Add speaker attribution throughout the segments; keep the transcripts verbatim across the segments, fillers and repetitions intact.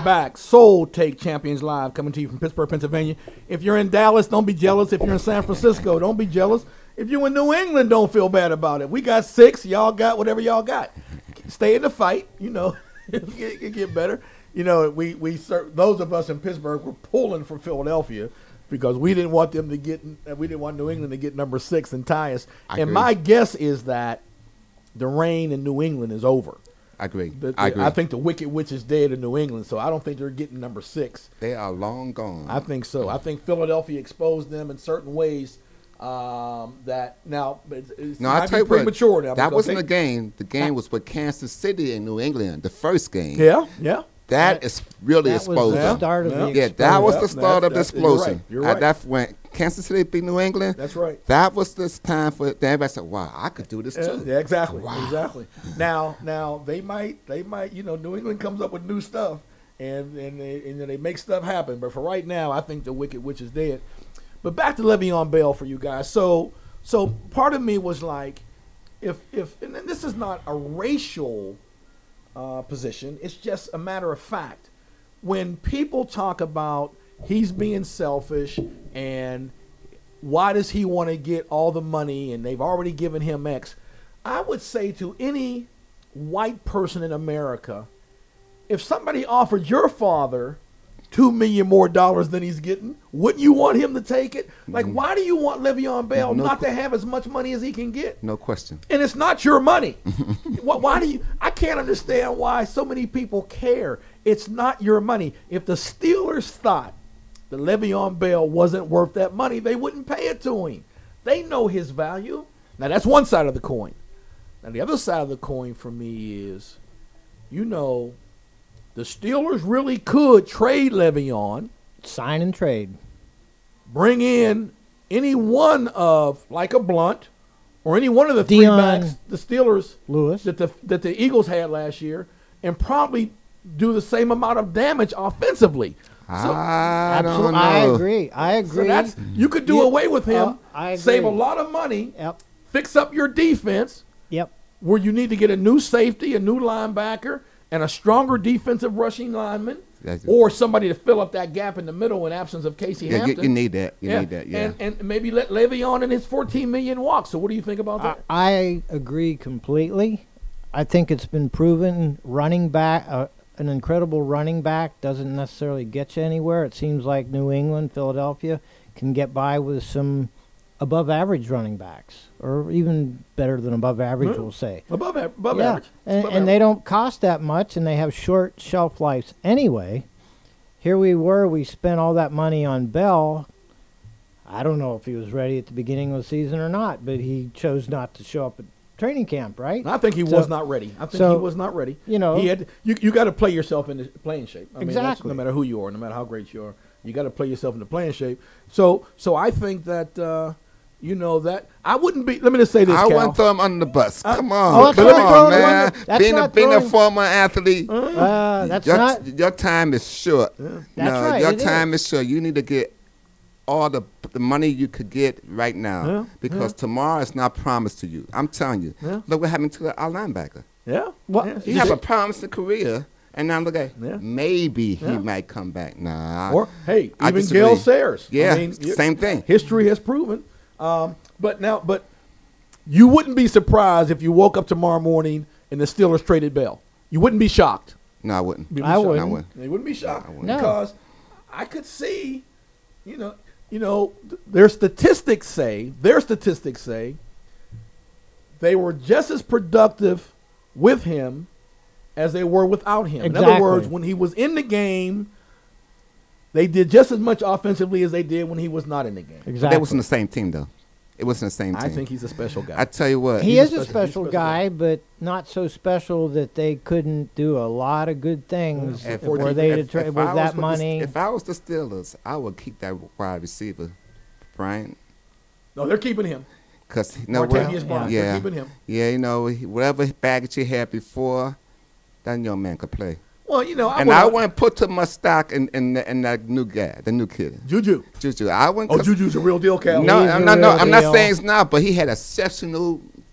Speaker 1: back. Soul Take Champions Live coming to you from Pittsburgh, Pennsylvania. If you're in Dallas, don't be jealous. If you're in San Francisco, don't be jealous. If you're in New England, don't feel bad about it. We got six. Y'all got whatever y'all got. Stay in the fight. You know, it get, get better. You know, we we those of us in Pittsburgh were pulling for Philadelphia because we didn't want them to get. We didn't want New England to get number six and tie us. I and agree. My guess is that the reign in New England is over.
Speaker 2: I agree.
Speaker 1: The, the,
Speaker 2: I agree.
Speaker 1: I think the Wicked Witch is dead in New England, so I don't think they're getting number six.
Speaker 2: They are long gone.
Speaker 1: I think so. I think Philadelphia exposed them in certain ways um, that now it's, it's
Speaker 2: no, I tell you
Speaker 1: premature
Speaker 2: what,
Speaker 1: now.
Speaker 2: That wasn't a game. The game was with Kansas City and New England, the first game.
Speaker 1: Yeah, yeah.
Speaker 2: That, that is really
Speaker 3: that
Speaker 2: exposed.
Speaker 3: Was the start of
Speaker 2: yeah.
Speaker 3: the
Speaker 2: yeah, that was the start
Speaker 1: that's,
Speaker 2: of the explosion.
Speaker 1: You're right. You're right.
Speaker 2: That when Kansas City beat New England.
Speaker 1: That's right.
Speaker 2: That was this time for everybody said, "Wow, I could do this too."
Speaker 1: Yeah, exactly.
Speaker 2: Wow.
Speaker 1: Exactly. Now, now they might, they might, you know, New England comes up with new stuff, and and they, and they make stuff happen. But for right now, I think the Wicked Witch is dead. But back to Le'Veon Bell for you guys. So, so part of me was like, if if and this is not a racial uh, position, it's just a matter of fact. When people talk about he's being selfish and why does he want to get all the money and they've already given him X, I would say to any white person in America, if somebody offered your father two million more dollars than he's getting, wouldn't you want him to take it? Like, why do you want Le'Veon Bell
Speaker 2: no
Speaker 1: not
Speaker 2: qu-
Speaker 1: to have as much money as he can get?
Speaker 2: No question.
Speaker 1: And it's not your money. why, why do you? I can't understand why so many people care. It's not your money. If the Steelers thought that Le'Veon Bell wasn't worth that money, they wouldn't pay it to him. They know his value. Now, that's one side of the coin. Now, the other side of the coin for me is, you know, the Steelers really could trade Le'Veon.
Speaker 3: Sign and trade.
Speaker 1: Bring in any one of, like a Blunt, or any one of the three
Speaker 3: Dion
Speaker 1: backs the Steelers
Speaker 3: Lewis.
Speaker 1: that the that the Eagles had last year, and probably do the same amount of damage offensively.
Speaker 2: So, I don't know.
Speaker 3: I agree. I agree.
Speaker 1: So that's, you could do
Speaker 3: you,
Speaker 1: away with him,
Speaker 3: uh, I agree.
Speaker 1: save a lot of money,
Speaker 3: yep.
Speaker 1: fix up your defense,
Speaker 3: yep.
Speaker 1: where you need to get a new safety, a new linebacker, and a stronger defensive rushing lineman, or somebody to fill up that gap in the middle in absence of Casey
Speaker 2: yeah,
Speaker 1: Hampton.
Speaker 2: You, you need that. You
Speaker 1: yeah.
Speaker 2: need that, yeah.
Speaker 1: And, and maybe let Le'Veon and his fourteen million walk. So what do you think about that?
Speaker 3: I, I agree completely. I think it's been proven running back, uh, an incredible running back doesn't necessarily get you anywhere. It seems like New England, Philadelphia can get by with some above average running backs, or even better than above average,
Speaker 1: yeah.
Speaker 3: we'll say.
Speaker 1: Above, above
Speaker 3: yeah.
Speaker 1: average.
Speaker 3: And,
Speaker 1: above
Speaker 3: and
Speaker 1: average.
Speaker 3: they don't cost that much, and they have short shelf lives anyway. Here we were, we spent all that money on Bell. I don't know if he was ready at the beginning of the season or not, but he chose not to show up at training camp, right?
Speaker 1: I think he
Speaker 3: so,
Speaker 1: was not ready. I think
Speaker 3: so,
Speaker 1: he was not ready.
Speaker 3: You know,
Speaker 1: he had you. You got to play yourself into playing shape. I
Speaker 3: exactly.
Speaker 1: Mean, no matter who you are, no matter how great you are, you got to play yourself into playing shape. So, so I think that uh, you know that I wouldn't be. Let me just say this.
Speaker 2: I
Speaker 1: Cal.
Speaker 2: wouldn't throw him under the bus.
Speaker 1: I,
Speaker 2: Come on,
Speaker 3: oh,
Speaker 2: come on, man.
Speaker 3: That's
Speaker 2: being a being
Speaker 3: throwing,
Speaker 2: a former athlete,
Speaker 3: uh, that's
Speaker 2: your,
Speaker 3: not.
Speaker 2: Your time is short.
Speaker 1: Yeah.
Speaker 3: That's
Speaker 2: no,
Speaker 3: right,
Speaker 2: your
Speaker 3: it
Speaker 2: time
Speaker 3: is.
Speaker 2: is short. You need to get all the the money you could get right now,
Speaker 1: yeah,
Speaker 2: because
Speaker 1: yeah.
Speaker 2: tomorrow is not promised to you. I'm telling you.
Speaker 1: Yeah.
Speaker 2: Look what happened to our linebacker.
Speaker 1: Yeah.
Speaker 3: Well,
Speaker 1: yeah.
Speaker 2: He have a promising career, and now look at
Speaker 1: Yeah.
Speaker 2: maybe
Speaker 1: Yeah.
Speaker 2: he might come back. Nah.
Speaker 1: Or hey,
Speaker 2: I
Speaker 1: even
Speaker 2: disagree.
Speaker 1: Gale Sayers.
Speaker 2: Yeah,
Speaker 1: I mean,
Speaker 2: same thing.
Speaker 1: History has proven. Um, but now, but you wouldn't be surprised if you woke up tomorrow morning and the Steelers traded Bell. You wouldn't be shocked.
Speaker 2: No, I wouldn't.
Speaker 1: You'd be
Speaker 3: I
Speaker 1: shocked.
Speaker 3: wouldn't.
Speaker 2: I wouldn't.
Speaker 1: They wouldn't be shocked
Speaker 2: wouldn't.
Speaker 3: No.
Speaker 1: because I could see, you know, you know, th- their statistics say, their statistics say, they were just as productive with him as they were without him.
Speaker 3: Exactly.
Speaker 1: In other words, when he was in the game, they did just as much offensively as they did when he was not in the game.
Speaker 3: Exactly.
Speaker 2: They wasn't the same team though. It wasn't the same team.
Speaker 1: I think he's a special guy.
Speaker 2: I tell you what.
Speaker 3: He
Speaker 1: He's
Speaker 3: is
Speaker 1: a
Speaker 3: a
Speaker 1: special-
Speaker 3: special,
Speaker 1: he's a special
Speaker 3: guy, but not so special that they couldn't do a lot of good things
Speaker 1: Yeah.
Speaker 3: if,
Speaker 1: If-
Speaker 3: were they to
Speaker 2: if-
Speaker 3: tra-
Speaker 2: if
Speaker 3: with
Speaker 2: I
Speaker 3: that
Speaker 2: was
Speaker 3: money.
Speaker 2: The, if I was the Steelers, I would keep that wide receiver, Brian,
Speaker 1: no, they're keeping him.
Speaker 2: because you know what?
Speaker 1: Martavius Bryant.
Speaker 2: Yeah,
Speaker 1: They're keeping him.
Speaker 2: yeah, you know he- whatever baggage he had before, that young man could play.
Speaker 1: Well, you know, I
Speaker 2: and
Speaker 1: would,
Speaker 2: I wouldn't put too much stock in, in, in that new guy, the new kid,
Speaker 1: Juju.
Speaker 2: Juju. I wouldn't.
Speaker 1: Oh, Juju's a real deal, Cal.
Speaker 2: No,
Speaker 3: He's
Speaker 2: I'm
Speaker 3: a
Speaker 2: not. No,
Speaker 3: real
Speaker 2: I'm not
Speaker 3: deal.
Speaker 2: saying it's not, but he had exceptional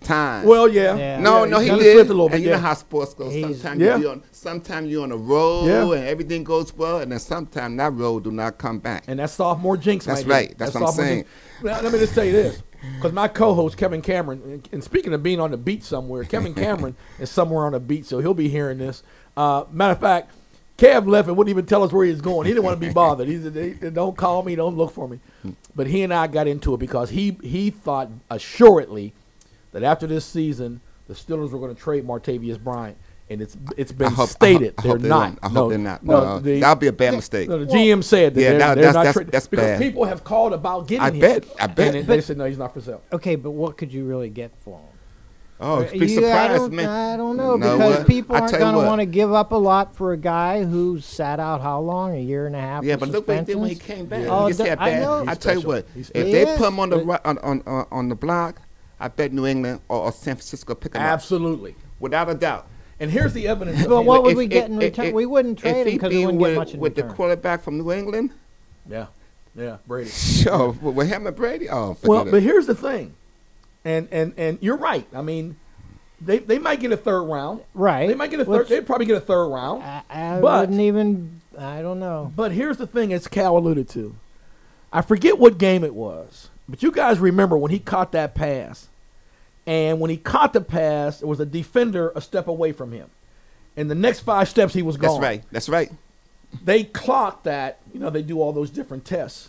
Speaker 2: times.
Speaker 1: Well, yeah.
Speaker 3: Yeah.
Speaker 2: No,
Speaker 1: yeah,
Speaker 2: no, he
Speaker 1: kinda
Speaker 2: did.
Speaker 1: slipped a little bit.
Speaker 2: And you
Speaker 1: yeah.
Speaker 2: know how sports go.
Speaker 3: He's-
Speaker 2: Sometimes
Speaker 1: Yeah.
Speaker 2: you on, sometimes you're on a road
Speaker 1: Yeah.
Speaker 2: and everything goes well, and then sometimes that road do not come back.
Speaker 1: And that's sophomore jinx.
Speaker 2: That's
Speaker 1: right there.
Speaker 2: right. That's what I'm
Speaker 1: sophomore
Speaker 2: saying.
Speaker 1: jinx. Now, let me just tell you this, because my co-host Kevin Cameron, and, and speaking of being on the beach somewhere, Kevin Cameron is somewhere on the beach, so he'll be hearing this. Uh, matter of fact, Kev left and wouldn't even tell us where he was going. He didn't want to be bothered. He said, "They- "Don't call me, don't look for me." But he and I got into it because he he thought assuredly that after this season, the Steelers were going to trade Martavius Bryant. And it's it's been
Speaker 2: I hope,
Speaker 1: stated
Speaker 2: I hope, I
Speaker 1: they're
Speaker 2: hope they
Speaker 1: not.
Speaker 2: don't. I
Speaker 1: no,
Speaker 2: hope they're not.
Speaker 1: No,
Speaker 2: No,
Speaker 1: the-
Speaker 2: that'll be a bad mistake.
Speaker 1: no, the G M said that
Speaker 2: Yeah,
Speaker 1: they're,
Speaker 2: that-
Speaker 1: they're
Speaker 2: that's-
Speaker 1: not
Speaker 2: that's-
Speaker 1: tra-
Speaker 2: that's
Speaker 1: because
Speaker 2: bad.
Speaker 1: people have called about getting
Speaker 2: I
Speaker 1: him.
Speaker 2: bet, I bet.
Speaker 1: And they, they said no, he's not for sale.
Speaker 3: Okay, but what could you really get for him?
Speaker 2: Oh,
Speaker 3: Uh,
Speaker 2: be
Speaker 3: you- I
Speaker 2: surprised,
Speaker 3: don't,
Speaker 2: man.
Speaker 3: I don't know
Speaker 2: No,
Speaker 3: because
Speaker 2: what?
Speaker 3: people
Speaker 2: I
Speaker 3: aren't
Speaker 2: tell you
Speaker 3: going to
Speaker 2: what.
Speaker 3: want to give up a lot for a guy who's sat out how long? A year and a half.
Speaker 2: Yeah,
Speaker 3: with
Speaker 2: but look what he did when he
Speaker 3: suspensions?
Speaker 2: came back.
Speaker 1: Yeah.
Speaker 3: Oh,
Speaker 2: You see how
Speaker 3: I
Speaker 2: bad?
Speaker 3: know.
Speaker 2: I
Speaker 1: He's
Speaker 2: tell you
Speaker 1: special.
Speaker 2: what,
Speaker 1: He's
Speaker 2: if
Speaker 3: He
Speaker 2: they
Speaker 3: is,
Speaker 2: put him on the
Speaker 3: but-
Speaker 2: ri- on, on, on, on the block, I bet New England or, or San Francisco pick him up
Speaker 1: Absolutely.
Speaker 2: without a doubt.
Speaker 1: And here's the evidence. of
Speaker 3: But
Speaker 1: him.
Speaker 3: what would
Speaker 2: If-
Speaker 3: we get
Speaker 2: if-
Speaker 3: in
Speaker 2: if-
Speaker 3: return?
Speaker 2: if-
Speaker 3: We wouldn't trade
Speaker 2: if
Speaker 3: him
Speaker 2: he
Speaker 3: because
Speaker 2: be
Speaker 3: we wouldn't
Speaker 2: with,
Speaker 3: get much in
Speaker 2: with
Speaker 3: return.
Speaker 2: the quarterback from New England,
Speaker 1: Yeah, yeah, Brady.
Speaker 2: sure, with with him and Brady, oh, forget
Speaker 1: Well,
Speaker 2: it.
Speaker 1: but here's the thing, and and and you're right. I mean, they they might get a third round.
Speaker 3: Right.
Speaker 1: They might get a third.
Speaker 3: Which-
Speaker 1: They'd probably get a third round.
Speaker 3: I, I
Speaker 1: But-
Speaker 3: wouldn't even. I don't know.
Speaker 1: But here's the thing, as Cal alluded to. I forget what game it was, but you guys remember when he caught that pass. And when he caught the pass, there was a defender a step away from him. And the next five steps, he was gone.
Speaker 2: That's right. That's right.
Speaker 1: They clocked that. You know, they do all those different tests.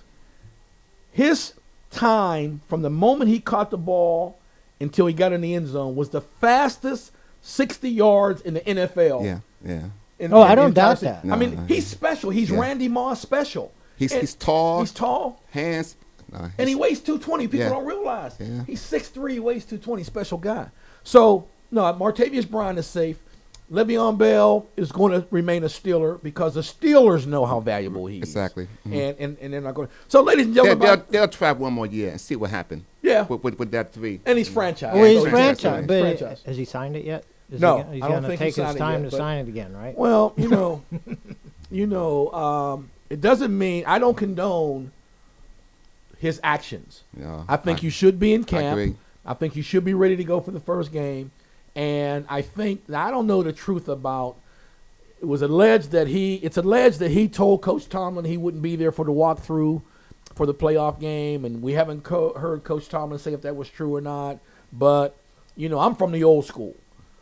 Speaker 1: His time from the moment he caught the ball until he got in the end zone was the fastest sixty yards in the N F L.
Speaker 2: Yeah, yeah.
Speaker 1: in-
Speaker 3: Oh,
Speaker 1: in
Speaker 3: I
Speaker 1: the
Speaker 3: don't
Speaker 1: entire
Speaker 3: doubt
Speaker 1: season.
Speaker 3: that.
Speaker 1: I mean,
Speaker 2: No,
Speaker 1: he's special. He's
Speaker 2: yeah.
Speaker 1: Randy Moss special.
Speaker 2: He's
Speaker 1: And
Speaker 2: he's tall,
Speaker 1: He's tall.
Speaker 2: hands, no,
Speaker 1: And
Speaker 2: he's-
Speaker 1: he weighs two twenty. People
Speaker 2: Yeah.
Speaker 1: don't realize.
Speaker 2: Yeah.
Speaker 1: He's six three, weighs two twenty, special guy. So, no, Martavius Bryant is safe. Le'Veon Bell is going to remain a Steeler because the Steelers know how valuable he is.
Speaker 2: Exactly. Mhm.
Speaker 1: And, and and they're not going to. So, ladies and
Speaker 2: They'll,
Speaker 1: gentlemen,
Speaker 2: they'll,
Speaker 1: about-
Speaker 2: they'll try one more year and see what happens
Speaker 1: yeah.
Speaker 2: with, with, with that three.
Speaker 1: And he's franchise.
Speaker 3: Well, he's
Speaker 1: So
Speaker 2: franchise,
Speaker 3: franchise,
Speaker 2: right.
Speaker 3: but
Speaker 1: franchise.
Speaker 3: has he signed it yet? Is
Speaker 1: No,
Speaker 3: he, gonna- he's
Speaker 1: I don't
Speaker 3: going to
Speaker 1: think he
Speaker 3: take his
Speaker 1: signed it
Speaker 3: time
Speaker 1: yet,
Speaker 3: to
Speaker 1: but-
Speaker 3: sign it again, right?
Speaker 1: Well, you know, you know, um, it doesn't mean I don't condone his actions.
Speaker 2: No,
Speaker 1: I think you should be in
Speaker 2: I
Speaker 1: camp.
Speaker 2: agree.
Speaker 1: I think you should be ready to go for the first game. And I think I don't know the truth about. It was alleged that he. It's alleged that he told Coach Tomlin he wouldn't be there for the walkthrough for the playoff game, and we haven't co- heard Coach Tomlin say if that was true or not. But you know, I'm from the old school.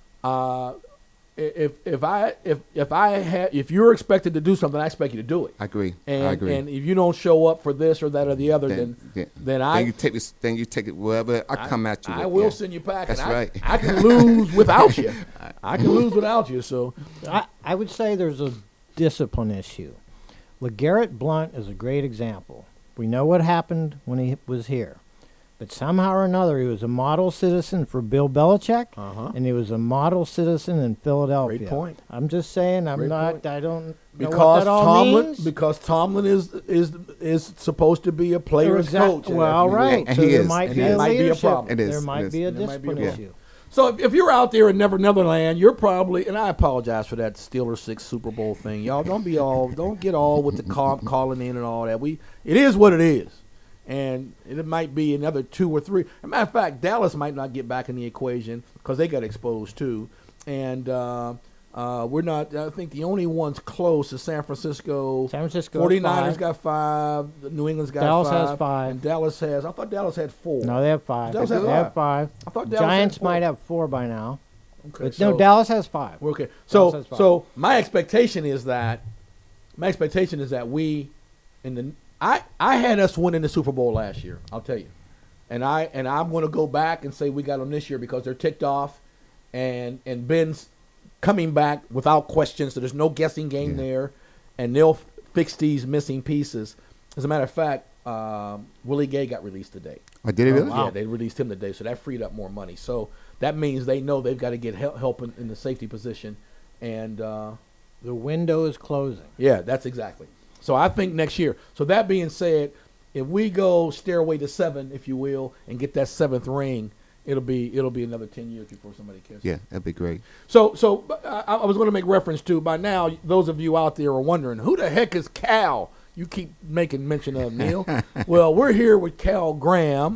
Speaker 1: Uh, if if I if if I had if you're expected to do something, I expect you to do it.
Speaker 2: I agree.
Speaker 1: And
Speaker 2: I agree.
Speaker 1: and if you don't show up for this or that or the other, then
Speaker 2: then,
Speaker 1: then I
Speaker 2: then you take this, then you take it wherever I, come at you.
Speaker 1: I
Speaker 2: with,
Speaker 1: will
Speaker 2: yeah.
Speaker 1: send you packing.
Speaker 2: That's
Speaker 1: I,
Speaker 2: right.
Speaker 1: I can lose without you. I can lose without you. So
Speaker 3: I, I would say there's a discipline issue. LeGarrette Blunt is a great example. We know what happened when he was here. But somehow or another, he was a model citizen for Bill Belichick,
Speaker 1: Uh-huh.
Speaker 3: and he was a model citizen in Philadelphia.
Speaker 1: Great point.
Speaker 3: I'm just saying, I'm
Speaker 1: Great
Speaker 3: not,
Speaker 1: point.
Speaker 3: I don't know what
Speaker 1: because
Speaker 3: that all
Speaker 1: Tomlin
Speaker 3: means.
Speaker 1: because Tomlin is is is supposed to be a player's
Speaker 3: Exact-
Speaker 1: coach. at
Speaker 3: Well,
Speaker 1: F U.
Speaker 3: right.
Speaker 2: And
Speaker 3: so
Speaker 2: he
Speaker 3: there
Speaker 2: is.
Speaker 3: might
Speaker 2: And
Speaker 3: be
Speaker 2: that
Speaker 3: a
Speaker 1: might be a
Speaker 3: leadership.
Speaker 1: problem.
Speaker 2: It is.
Speaker 3: There
Speaker 2: It
Speaker 3: might
Speaker 2: is.
Speaker 3: be a
Speaker 1: There might be a
Speaker 3: discipline
Speaker 1: problem.
Speaker 3: issue.
Speaker 1: So if, if you're out there in Never Netherland, you're probably and I apologize for that Steelers six Super Bowl thing. Y'all don't be all don't get all with the call, calling in and all that. We it is what it is. And it might be another two or three. As a matter of fact, Dallas might not get back in the equation because they got exposed too. And uh, uh, we're not, I think the only ones close is San Francisco.
Speaker 3: San Francisco.
Speaker 1: 49ers
Speaker 3: five.
Speaker 1: got five. New England's got
Speaker 3: Dallas
Speaker 1: five.
Speaker 3: has five.
Speaker 1: And Dallas has, I thought Dallas had four.
Speaker 3: No, they have five.
Speaker 1: Dallas
Speaker 3: they
Speaker 1: has
Speaker 3: have
Speaker 1: five.
Speaker 3: five.
Speaker 1: I thought Dallas
Speaker 3: Giants
Speaker 1: had four.
Speaker 3: might have four by now.
Speaker 1: Okay,
Speaker 3: But
Speaker 1: so-
Speaker 3: no, Dallas has five.
Speaker 1: Well, okay.
Speaker 3: Dallas
Speaker 1: So
Speaker 3: has five.
Speaker 1: so my expectation is that my expectation is that we in the I I had us winning the Super Bowl last year. I'll tell you, and I and I'm going to go back and say we got them this year because they're ticked off, and and Ben's coming back without question. So there's no guessing game
Speaker 2: Yeah.
Speaker 1: there, and they'll f- fix these missing pieces. As a matter of fact, um, Willie Gay got released today.
Speaker 2: Oh, did he really?
Speaker 1: Yeah, they released him today, so that freed up more money. So that means they know they've got to get help, help in, in the safety position, and uh,
Speaker 3: The window is closing.
Speaker 1: yeah, that's exactly. So I think next year. So that being said, if we go stairway to seven, if you will, and get that seventh ring, it'll be it'll be another ten years before somebody catches.
Speaker 2: Yeah, that'd be great.
Speaker 1: So so I, I was going to make reference to by now. Those of you out there are wondering who the heck is Cal. You keep making mention of Neil. Well, we're here with Cal Graham.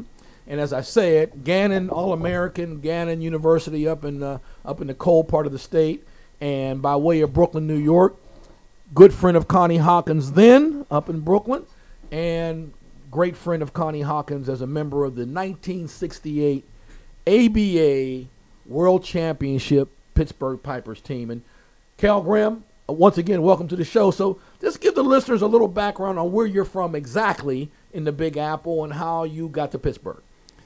Speaker 1: And as I said, Gannon All-American, Gannon University up in uh, up in the cold part of the state, and by way of Brooklyn, New York. Good friend of Connie Hawkins then up in Brooklyn, and great friend of Connie Hawkins as a member of the nineteen sixty-eight A B A World Championship Pittsburgh Pipers team. And Cal Graham, uh, once again, welcome to the show. So just give the listeners a little background on where you're from exactly in the Big Apple and how you got to Pittsburgh.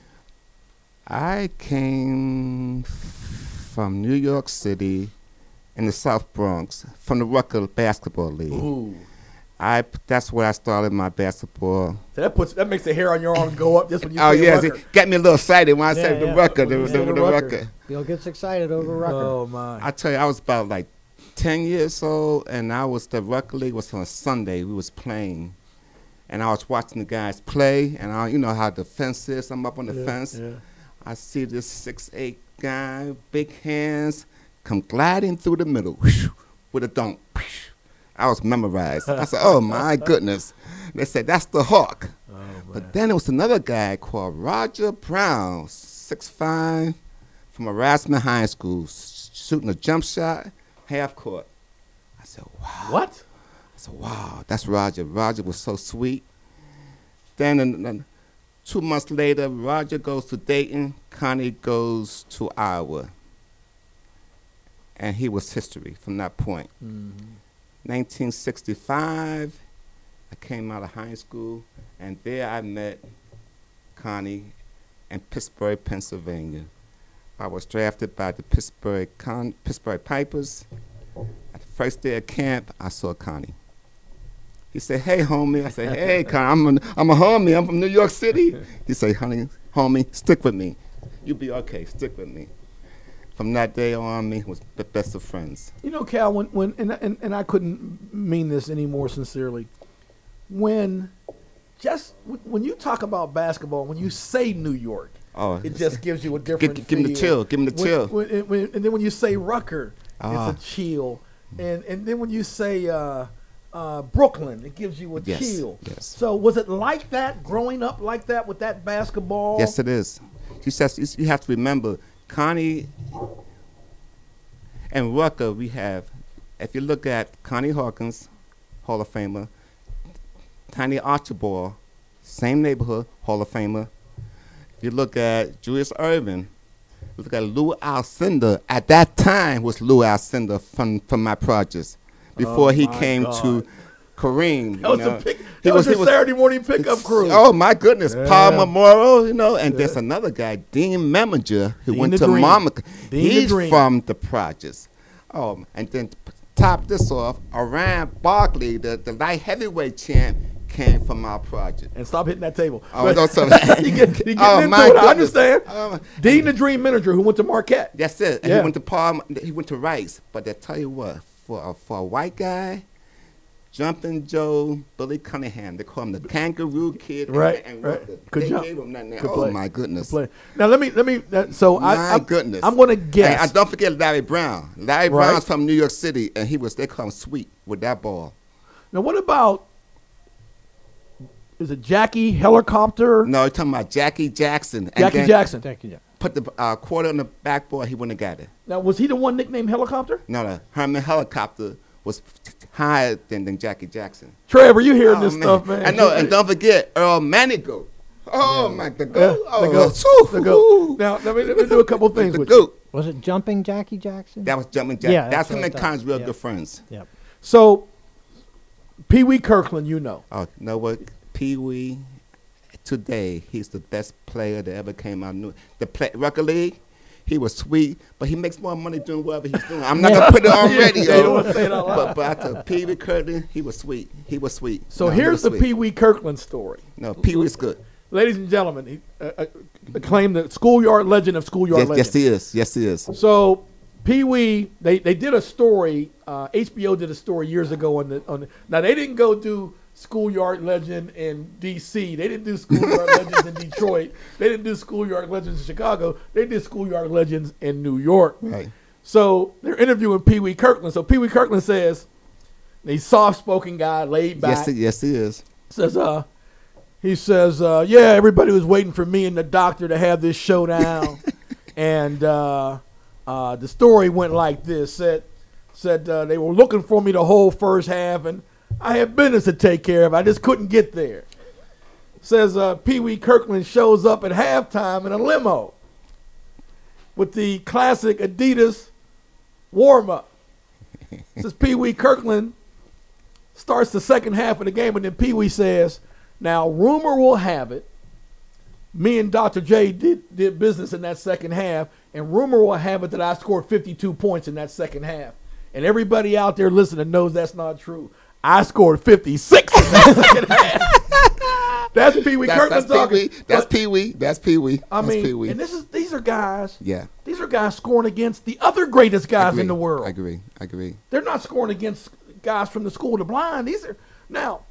Speaker 2: I came from New York City in the South Bronx from the Rucker Basketball League.
Speaker 1: Ooh.
Speaker 2: I that's where I started my basketball.
Speaker 1: So that puts that makes the hair on your arm go up just when you
Speaker 2: Oh
Speaker 1: say
Speaker 2: yeah,
Speaker 1: Rucker.
Speaker 2: it got me a little excited when I
Speaker 3: Yeah,
Speaker 2: said the
Speaker 3: yeah.
Speaker 2: Rucker. The,
Speaker 1: When you
Speaker 2: the,
Speaker 1: say
Speaker 2: the,
Speaker 1: the
Speaker 2: the
Speaker 1: Rucker.
Speaker 2: Rucker.
Speaker 3: Bill gets excited over Rucker.
Speaker 1: Oh my!
Speaker 2: I tell you, I was about like ten years old, and I was the Rucker League was on Sunday. We was playing, and I was watching the guys play, and I, you know how the fence is. I'm up on the
Speaker 1: Yeah,
Speaker 2: fence.
Speaker 1: yeah.
Speaker 2: I see this six eight guy, big hands, come gliding through the middle whoosh, with a dunk. Whoosh. I was memorized. I said, "Oh my goodness!" They said, "That's the Hawk."
Speaker 1: Oh, man.
Speaker 2: But then there was another guy called Roger Brown, six five, from Erasmus High School, s- shooting a jump shot, half court. I said, "Wow."
Speaker 1: What?
Speaker 2: I said, "Wow, that's Roger." Roger was so sweet. Then, in, in- two months later, Roger goes to Dayton, Connie goes to Iowa. And he was history from that point.
Speaker 1: Mhm.
Speaker 2: nineteen sixty-five, I came out of high school, and there I met Connie in Pittsburgh, Pennsylvania. I was drafted by the Pittsburgh Con- Pittsburgh Pipers. At the first day of camp, I saw Connie. He said, "Hey, homie." I said, "Hey, Connie, I'm a, I'm a homie. I'm from New York City." He said, "Honey, homie, stick with me. You'll be okay. Stick with me." From that day on, me was the best of friends.
Speaker 1: You know, Cal, when, when and, and, and I couldn't mean this any more sincerely. When just when you talk about basketball, when you say New York,
Speaker 2: Oh,
Speaker 1: it just gives you a different
Speaker 2: give, give him the
Speaker 1: feel.
Speaker 2: chill. Give him the
Speaker 1: When-
Speaker 2: chill.
Speaker 1: when- and, when- and then when you say Rucker,
Speaker 2: Ah.
Speaker 1: it's a chill. And and then when you say uh, uh, Brooklyn, it gives you a
Speaker 2: Yes,
Speaker 1: chill.
Speaker 2: yes.
Speaker 1: So was it like that, growing up like that with that basketball?
Speaker 2: Yes, it is. You says you have to remember, Connie and Rucker. We have, if you look at Connie Hawkins, Hall of Famer, Tiny Archibald, same neighborhood, Hall of Famer. If you look at Julius Irvin, look at Lou Alcindor. At that time was Lou Alcindor from from my projects. Before
Speaker 1: Oh,
Speaker 2: he
Speaker 1: my
Speaker 2: came
Speaker 1: God.
Speaker 2: to Kareem.
Speaker 1: That was
Speaker 2: you know.
Speaker 1: a pick,
Speaker 2: He
Speaker 1: that was,
Speaker 2: was-
Speaker 1: a
Speaker 2: he was-
Speaker 1: Saturday morning pickup crew.
Speaker 2: Oh my goodness,
Speaker 1: Yeah.
Speaker 2: Paul Memorial, you know, and
Speaker 1: Yeah.
Speaker 2: there's another guy, Dean Meminger, who
Speaker 1: Dean
Speaker 2: went
Speaker 1: the
Speaker 2: to
Speaker 1: Dream.
Speaker 2: Mama.
Speaker 1: Dean the
Speaker 2: He's
Speaker 1: Dream.
Speaker 2: from the projects. Um, and then to top this off, Orion Barkley, the, the light heavyweight champ, came from our project.
Speaker 1: And stop hitting that table.
Speaker 2: Oh,
Speaker 1: But-
Speaker 2: don't say
Speaker 1: you get, you getting
Speaker 2: Oh,
Speaker 1: into
Speaker 2: my
Speaker 1: it. I
Speaker 2: goodness.
Speaker 1: understand.
Speaker 2: Um,
Speaker 1: Dean the Dream Manager, who went to Marquette.
Speaker 2: That's it. And
Speaker 1: Yeah.
Speaker 2: he went to Paul. He went to Rice. But I tell you what, for a, for a white guy, Jumping Joe, Billy Cunningham, they call him the Kangaroo Kid. and-
Speaker 1: Right,
Speaker 2: And,
Speaker 1: right.
Speaker 2: Rucker.
Speaker 1: Good
Speaker 2: they
Speaker 1: job.
Speaker 2: gave him that name.
Speaker 1: Good
Speaker 2: Oh
Speaker 1: play.
Speaker 2: my goodness.
Speaker 1: Play. Now let me let me. Uh, so
Speaker 2: My
Speaker 1: I, I
Speaker 2: goodness.
Speaker 1: I'm going to guess.
Speaker 2: And, and don't forget Larry Brown. Larry
Speaker 1: Right.
Speaker 2: Brown's from New York City, and he was they call him Sweet with that ball.
Speaker 1: Now what about? Is it Jackie Helicopter?
Speaker 2: No, you're talking about Jackie Jackson. And
Speaker 1: Jackie
Speaker 2: then
Speaker 1: Jackson.
Speaker 3: Thank you.
Speaker 2: Put the uh, quarter on the backboard, he wouldn't have got it.
Speaker 1: Now was he the one nicknamed Helicopter?
Speaker 2: No, no. Herman Helicopter was higher than, than Jackie Jackson.
Speaker 1: Trevor, you hearing
Speaker 2: Oh,
Speaker 1: this stuff, man?
Speaker 2: I know, and don't forget Earl Manigault. Oh my, the
Speaker 1: Yeah,
Speaker 2: goat.
Speaker 1: the
Speaker 2: Oh,
Speaker 1: goat.
Speaker 2: phew,
Speaker 1: The goat.
Speaker 2: whoo.
Speaker 1: Now let me, let me do a couple things
Speaker 2: the
Speaker 1: with you.
Speaker 2: goat.
Speaker 3: Was it jumping Jackie Jackson?
Speaker 2: That was jumping Jack.
Speaker 3: Yeah,
Speaker 2: that's
Speaker 3: that's
Speaker 2: him
Speaker 3: what
Speaker 2: and
Speaker 3: I thought.
Speaker 2: Con's real
Speaker 3: Yeah.
Speaker 2: good friends.
Speaker 3: Yep.
Speaker 1: So Pee Wee Kirkland, you know.
Speaker 2: Oh, you know what? Pee Wee, today, he's the best player that ever came out. New the play, Rucker League, he was sweet, but he makes more money doing whatever he's doing. I'm not going to put it on
Speaker 1: Yeah,
Speaker 2: radio.
Speaker 1: you don't wanna say it out loud.
Speaker 2: But, but I tell Pee Wee Kirkland, he was sweet. He was sweet.
Speaker 1: So
Speaker 2: No, he
Speaker 1: here's
Speaker 2: was
Speaker 1: the
Speaker 2: sweet.
Speaker 1: Pee Wee Kirkland story.
Speaker 2: No, Pee Wee's good.
Speaker 1: Ladies and gentlemen, he uh, uh, acclaimed the schoolyard legend of schoolyard
Speaker 2: Yes,
Speaker 1: legends.
Speaker 2: yes, he is. Yes, he is.
Speaker 1: So Pee Wee, they, they did a story. Uh, H B O did a story years ago on the on. The, now they didn't go do schoolyard legend in D C. They didn't do schoolyard legends in Detroit. They didn't do schoolyard legends in Chicago. They did schoolyard legends in New York.
Speaker 2: Right.
Speaker 1: So they're interviewing Pee Wee Kirkland. So Pee Wee Kirkland says, he's soft spoken guy, laid back.
Speaker 2: Yes, he, yes, he is.
Speaker 1: Says, uh, He says, uh, yeah, everybody was waiting for me and the doctor to have this showdown. and uh, uh, the story went like this. Said, said uh, they were looking for me the whole first half, and I had business to take care of. I just couldn't get there. Says uh, Pee Wee Kirkland shows up at halftime in a limo with the classic Adidas warm-up. Says Pee Wee Kirkland starts the second half of the game, and then Pee Wee says, now, rumor will have it, me and Doctor J did, did business in that second half, and rumor will have it that I scored fifty-two points in that second half. And everybody out there listening knows that's not true. I scored fifty-six in that second half. That's Pee Wee Kirkland talking.
Speaker 2: That's Pee Wee. That's Pee Wee.
Speaker 1: I mean,
Speaker 2: Pee Wee.
Speaker 1: and this is these are guys.
Speaker 2: Yeah.
Speaker 1: These are guys scoring against the other greatest guys in the world.
Speaker 2: I agree. I agree.
Speaker 1: They're not scoring against guys from the school of the blind. These are now.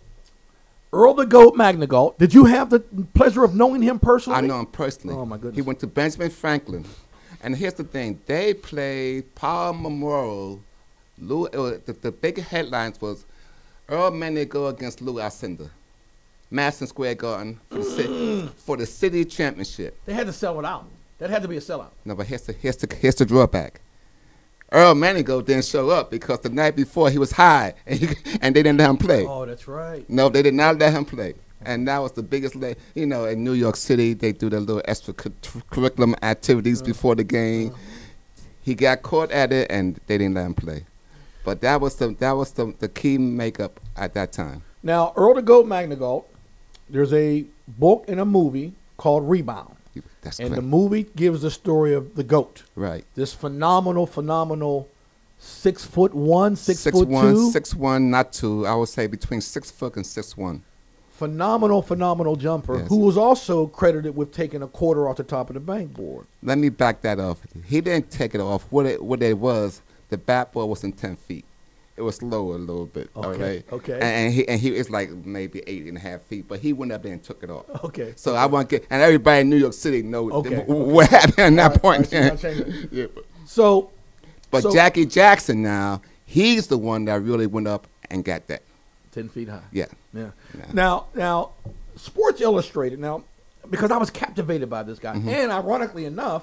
Speaker 1: Earl the Goat Magnagolt. Did you have the pleasure of knowing him personally?
Speaker 2: I know him personally.
Speaker 1: Oh, my goodness.
Speaker 2: He went to Benjamin Franklin. And here's the thing. They played Paul Memorial. Lou, uh, the, the big headlines was Earl Manigault against Lou Alcindor. Madison Square Garden for the, city, for the city championship.
Speaker 1: They had to sell it out. That had to be a sellout.
Speaker 2: No, but here's the, here's the, here's the drawback. Earl Manigault didn't show up because the night before he was high, and, he, and they didn't let him play.
Speaker 1: Oh, that's right.
Speaker 2: No, they did not let him play. And that was the biggest, le- you know, in New York City, they do the little extra cu- curriculum activities uh, before the game. Uh, he got caught at it, and they didn't let him play. But that was the that was the, the key makeup at that time.
Speaker 1: Now, Earl the Goat Magnagolt, there's a book and a movie called Rebound.
Speaker 2: That's
Speaker 1: and
Speaker 2: correct.
Speaker 1: the movie gives the story of the GOAT.
Speaker 2: Right.
Speaker 1: This phenomenal, phenomenal six foot one, six,
Speaker 2: six
Speaker 1: foot
Speaker 2: one,
Speaker 1: two.
Speaker 2: Six one, not two. I would say between six foot and six one.
Speaker 1: Phenomenal, phenomenal jumper,
Speaker 2: Yes.
Speaker 1: who was also credited with taking a quarter off the top of the bank board.
Speaker 2: Let me back that off. He didn't take it off. What it what it was, the bat ball wasn't ten feet. It was lower a little bit.
Speaker 1: Okay,
Speaker 2: All right.
Speaker 1: okay.
Speaker 2: And, and he and he was like maybe eight and a half feet, but he went up there and took it off.
Speaker 1: Okay.
Speaker 2: So I want to get, and everybody in New York City knows
Speaker 1: Okay,
Speaker 2: th- what happened at that
Speaker 1: All right,
Speaker 2: point.
Speaker 1: all right, so you're not changing it.
Speaker 2: Yeah, but
Speaker 1: So,
Speaker 2: but
Speaker 1: so
Speaker 2: Jackie Jackson now, he's the one that really went up and got that.
Speaker 1: ten feet high.
Speaker 2: Yeah.
Speaker 1: Yeah.
Speaker 2: Yeah.
Speaker 1: Now, now, Sports Illustrated. Now, because I was captivated by this guy,
Speaker 2: Mm-hmm.
Speaker 1: and ironically enough,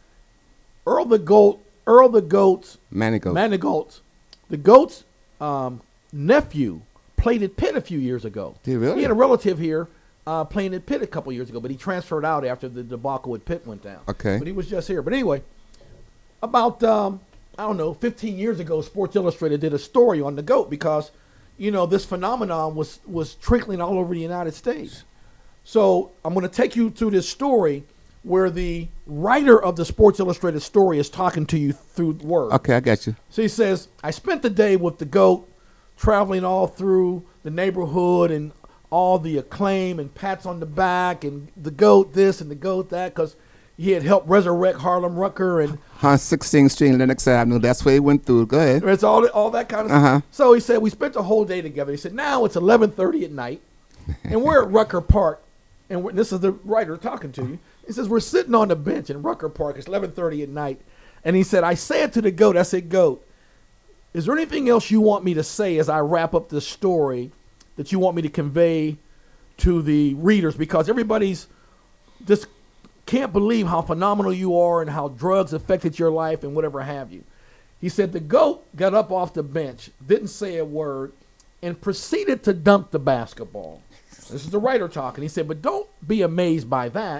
Speaker 1: Earl the Goat, Earl the Goat's
Speaker 2: Manigault.
Speaker 1: Manigault, the Goat's um, nephew played at Pitt a few years ago.
Speaker 2: Did he really?
Speaker 1: He had a relative here uh, playing at Pitt a couple years ago, but he transferred out after the debacle at Pitt went down.
Speaker 2: Okay.
Speaker 1: But he was just here. But anyway, about um, I don't know, fifteen years ago, Sports Illustrated did a story on the GOAT because, you know, this phenomenon was was trickling all over the United States. So I'm going to take you through this story where the writer of the Sports Illustrated story is talking to you through word.
Speaker 2: Okay, I got you.
Speaker 1: So he says, I spent the day with the GOAT, traveling all through the neighborhood and all the acclaim and pats on the back and the GOAT this and the GOAT that, because he had helped resurrect Harlem Rucker and
Speaker 2: On sixteenth Street, Lenox Avenue. That's where he went through. Go ahead.
Speaker 1: it's all all that kind of
Speaker 2: Uh-huh.
Speaker 1: stuff. So he said, we spent the whole day together. He said, now it's eleven thirty at night, and we're at Rucker Park, and we're, this is the writer talking to you. He says, we're sitting on the bench in Rucker Park. It's eleven thirty at night, and he said, I said to the GOAT, I said, GOAT, is there anything else you want me to say as I wrap up this story that you want me to convey to the readers? Because everybody's just can't believe how phenomenal you are and how drugs affected your life and whatever have you. He said the GOAT got up off the bench, didn't say a word, and proceeded to dunk the basketball. This is the writer talking. He said, but don't be amazed by that.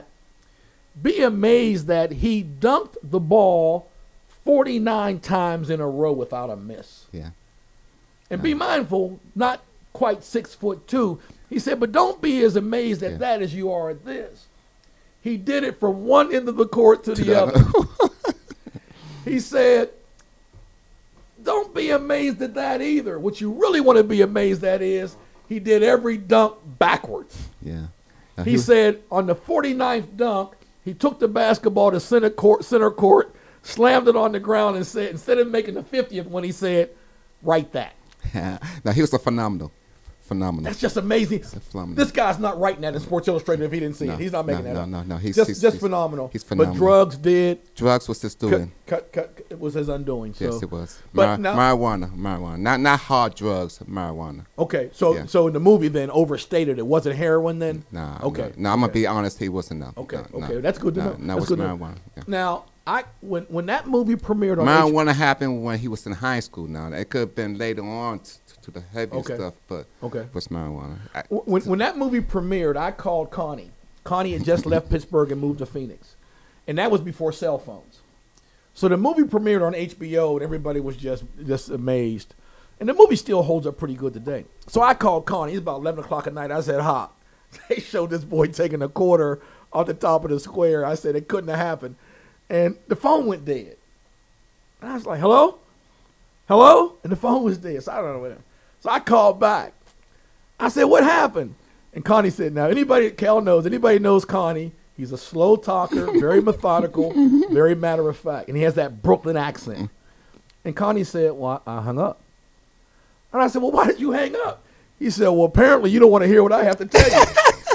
Speaker 1: Be amazed that he dunked the ball forty-nine times in a row without a miss.
Speaker 2: Yeah.
Speaker 1: And be mindful, not quite six foot two. He said, but don't be as amazed at
Speaker 2: Yeah.
Speaker 1: that as you are at this. He did it from one end of the court to the other. He said, don't be amazed at that either. What you really want to be amazed at is he did every dunk backwards.
Speaker 2: Yeah. Now,
Speaker 1: He
Speaker 2: was-
Speaker 1: said on the forty-ninth dunk, he took the basketball to center court, center court, slammed it on the ground, and said, instead of making the fiftieth one, he said, write that.
Speaker 2: Now he was a phenomenal, phenomenal.
Speaker 1: That's just amazing.
Speaker 2: Phenomenal.
Speaker 1: This guy's not writing that in Sports Illustrated if he didn't see
Speaker 2: no,
Speaker 1: it. He's not making
Speaker 2: no,
Speaker 1: that
Speaker 2: no,
Speaker 1: up.
Speaker 2: No, no, no. He's
Speaker 1: just,
Speaker 2: he's,
Speaker 1: just
Speaker 2: he's,
Speaker 1: phenomenal.
Speaker 2: He's phenomenal.
Speaker 1: But drugs did.
Speaker 2: Drugs was his doing.
Speaker 1: Cut, cut, cut, it was his undoing. So.
Speaker 2: Yes, it was.
Speaker 1: But
Speaker 2: Mar-
Speaker 1: now,
Speaker 2: marijuana, marijuana, not not hard drugs, marijuana.
Speaker 1: Okay, so
Speaker 2: Yeah.
Speaker 1: so in the movie then overstated it wasn't heroin then.
Speaker 2: Nah.
Speaker 1: Okay.
Speaker 2: No, no I'm
Speaker 1: okay.
Speaker 2: gonna be honest. He wasn't. No.
Speaker 1: Okay.
Speaker 2: No,
Speaker 1: Okay.
Speaker 2: no.
Speaker 1: That's good to
Speaker 2: no,
Speaker 1: know.
Speaker 2: No,
Speaker 1: That's
Speaker 2: it was
Speaker 1: good to know.
Speaker 2: marijuana. Yeah.
Speaker 1: Now I when when that movie premiered on
Speaker 2: Marijuana happened when he was in high school. Now it could have been later on t- to the heavier
Speaker 1: Okay.
Speaker 2: stuff, but
Speaker 1: Okay.
Speaker 2: it was marijuana. I,
Speaker 1: when when that movie premiered, I called Connie. Connie had just left Pittsburgh and moved to Phoenix, and that was before cell phones. So the movie premiered on H B O, and everybody was just just amazed. And the movie still holds up pretty good today. So I called Connie. It's about eleven o'clock at night. I said, "Ha, they showed this boy taking a quarter off the top of the square." I said it couldn't have happened, and the phone went dead. And I was like, "Hello, hello," and the phone was dead. So I don't know what. So I called back. I said, "What happened?" And Connie said, "Now anybody Cal knows, anybody knows Connie. He's a slow talker, very methodical, very matter of fact, and he has that Brooklyn accent." And Connie said, "Well, I hung up." And I said, "Well, why did you hang up?" He said, "Well, apparently you don't want to hear what I have to tell you."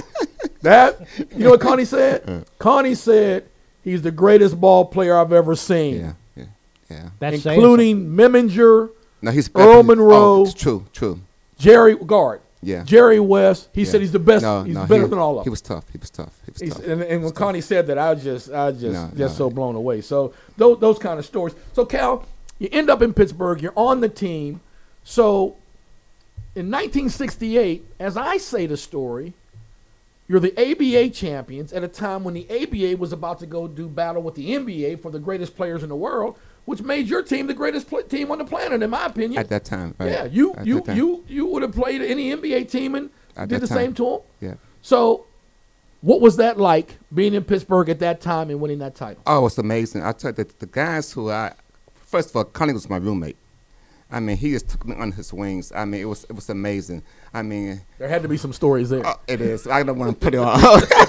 Speaker 1: That, you know what Connie said?
Speaker 2: Uh.
Speaker 1: Connie said, "He's the greatest ball player I've ever seen,
Speaker 2: yeah, yeah, yeah.
Speaker 3: That's saying
Speaker 1: including Meminger,
Speaker 2: No, he's
Speaker 1: Earl Monroe.
Speaker 2: Oh, it's true, true.
Speaker 1: Jerry Guard,
Speaker 2: Yeah.
Speaker 1: Jerry West." He
Speaker 2: yeah.
Speaker 1: said he's the best.
Speaker 2: No,
Speaker 1: he's
Speaker 2: no,
Speaker 1: better
Speaker 2: he,
Speaker 1: than all of
Speaker 2: He
Speaker 1: them.
Speaker 2: was tough. He was tough. He was
Speaker 1: He's,
Speaker 2: tough.
Speaker 1: and, and when Connie said that, I was just, I was just,
Speaker 2: No,
Speaker 1: just
Speaker 2: no.
Speaker 1: so blown away. So those, those kind of stories. So Cal, you end up in Pittsburgh. You're on the team. So in nineteen sixty-eight, as I say the story, you're the A B A champions at a time when the A B A was about to go do battle with the N B A for the greatest players in the world, which made your team the greatest pl- team on the planet, in my opinion.
Speaker 2: At that time, right?
Speaker 1: Yeah, you
Speaker 2: At
Speaker 1: you
Speaker 2: that time.
Speaker 1: you you would have played any N B A team and
Speaker 2: At
Speaker 1: did
Speaker 2: that
Speaker 1: the
Speaker 2: time.
Speaker 1: same to them.
Speaker 2: Yeah.
Speaker 1: So, what was that like being in Pittsburgh at that time and winning that title?
Speaker 2: Oh, it's amazing. I tell you, the, the guys who I, first of all, Connie was my roommate. I mean, he just took me under his wings. I mean, it was it was amazing. I mean,
Speaker 1: There had to be some stories there.
Speaker 2: oh, it is. I don't want to put it on.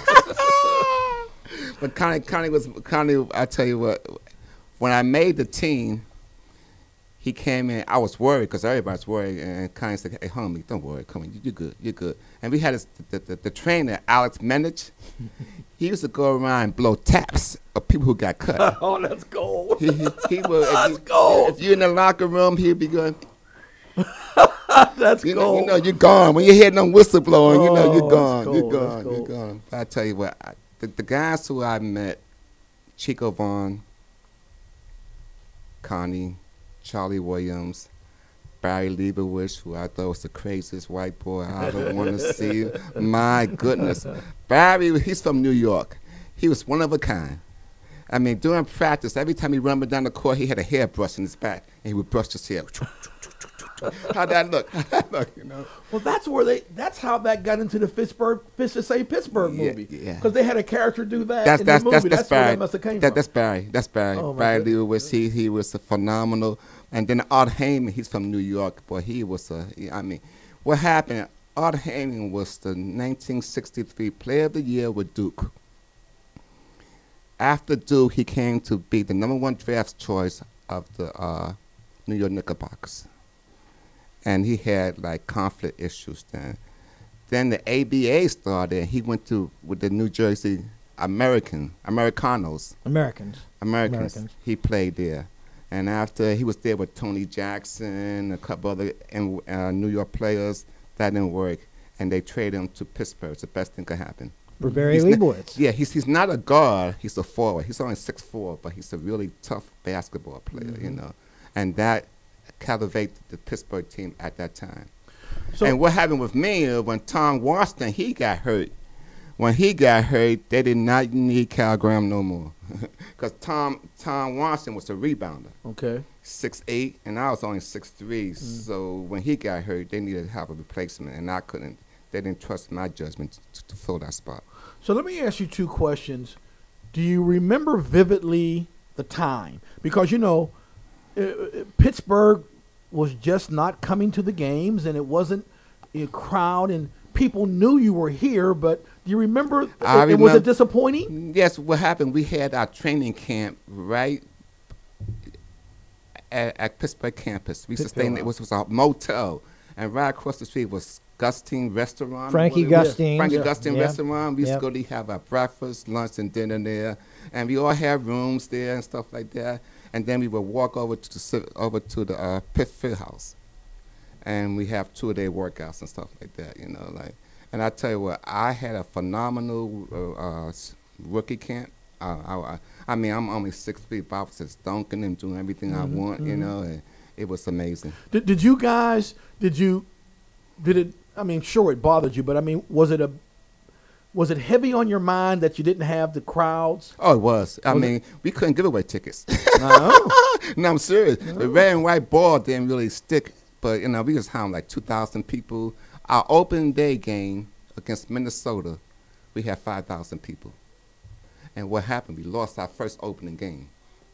Speaker 2: But Connie, Connie was Connie. I tell you what, when I made the team, he came in. I was worried because everybody's worried, and Connie said, "Hey, homie, don't worry. Come on, you, you're good. You're good." And we had this, the, the the trainer, Alex Menich. He used to go around and blow taps of people who got cut.
Speaker 1: Oh, that's gold.
Speaker 2: He, he, he would. If,
Speaker 1: That's
Speaker 2: you,
Speaker 1: gold.
Speaker 2: if you're in the locker room, he'd be going.
Speaker 1: That's
Speaker 2: You know,
Speaker 1: gold.
Speaker 2: you know, you're gone. When you hear them whistle blowing, you know,
Speaker 1: Oh,
Speaker 2: you're
Speaker 1: that's
Speaker 2: gone. You're
Speaker 1: gold, that's
Speaker 2: gone. You're
Speaker 1: gold.
Speaker 2: gone. But I tell you what, I, the, the guys who I met, Chico Vaughn, Connie, Charlie Williams, Barry Leibowitz, who I thought was the craziest white boy I ever want to see. My goodness. Barry, he's from New York. He was one of a kind. I mean, during practice, every time he run down the court, he had a hairbrush in his back, and he would brush his hair. How'd that look? How'd that look, you know?
Speaker 1: Well, that's where they. That's how that got into the Pittsburgh Fish to Say Pittsburgh
Speaker 2: Yeah,
Speaker 1: movie.
Speaker 2: yeah.
Speaker 1: Because they had a character do that
Speaker 2: That's
Speaker 1: in
Speaker 2: that's
Speaker 1: the
Speaker 2: that's
Speaker 1: movie.
Speaker 2: that's,
Speaker 1: That's, where
Speaker 2: Barry.
Speaker 1: that must have came
Speaker 2: That,
Speaker 1: from.
Speaker 2: that's Barry. That's Barry.
Speaker 1: Oh, my
Speaker 2: Barry
Speaker 1: goodness.
Speaker 2: Leibowitz. He he was a phenomenal. And then Art Heyman. He's from New York, boy. He was a. I mean, what happened? Art Heyman was the nineteen sixty-three Player of the Year with Duke. After Duke, he came to be the number one draft choice of the uh, New York Knickerbockers. And he had like conflict issues then. Then the A B A started. He went to with the New Jersey American Americanos
Speaker 3: Americans.
Speaker 2: Americans.
Speaker 3: Americans.
Speaker 2: He played there, and after he was there with Tony Jackson, a couple other uh, New York players. That didn't work, and they traded him to Pittsburgh. It's the best thing could happen.
Speaker 3: For Barry
Speaker 2: He's
Speaker 3: Leibowitz.
Speaker 2: Yeah, he's he's not a guard. He's a forward. He's only six four, but he's a really tough basketball player,
Speaker 1: Mm-hmm.
Speaker 2: you know. And that captivated the Pittsburgh team at that time.
Speaker 1: So-
Speaker 2: and what happened with me uh, when Tom Washington, he got hurt. When he got hurt, they did not need Cal Graham no more. Because Tom Tom Washington was a rebounder,
Speaker 1: Okay.
Speaker 2: six eight, and I was only six three.
Speaker 1: Mm.
Speaker 2: So when he got hurt, they needed to have a replacement, and I couldn't. They didn't trust my judgment to, to fill that spot.
Speaker 1: So let me ask you two questions. Do you remember vividly the time? Because, you know, uh, uh, Pittsburgh was just not coming to the games, and it wasn't a crowd, and people knew you were here, but do you remember,
Speaker 2: I
Speaker 1: it, it was it
Speaker 2: remember-
Speaker 1: disappointing?
Speaker 2: Yes, what happened, we had our training camp right at, at Pittsburgh campus. We used to stay in, it was, was a motel. And right across the street was Gustine Restaurant.
Speaker 3: Frankie
Speaker 2: what it was.
Speaker 3: Gustine.
Speaker 2: Frankie
Speaker 3: Yeah.
Speaker 2: Gustine
Speaker 3: Yep.
Speaker 2: Restaurant. We used
Speaker 3: Yep.
Speaker 2: to go to have our breakfast, lunch, and dinner there. And we all had rooms there and stuff like that. And then we would walk over to the, ci- over to the uh, Pitt Field House. And we have two-a-day workouts and stuff like that, you know. like. And I tell you what, I had a phenomenal uh, uh, s- rookie camp. Uh, I, I, I mean, I'm only six feet, but I was just dunking and doing everything I want, you know. And it was amazing.
Speaker 1: Did, did you guys? Did you? Did it? I mean, sure, it bothered you, but I mean, was it a? Was it heavy on your mind that you didn't have the crowds?
Speaker 2: Oh, it was. I
Speaker 1: Was
Speaker 2: mean, we couldn't give away tickets.
Speaker 1: No.
Speaker 2: No, I'm serious. The red and white ball didn't really stick, but you know, we was having like two thousand people. Our opening day game against Minnesota, we had five thousand people. And what happened? We lost our first opening game.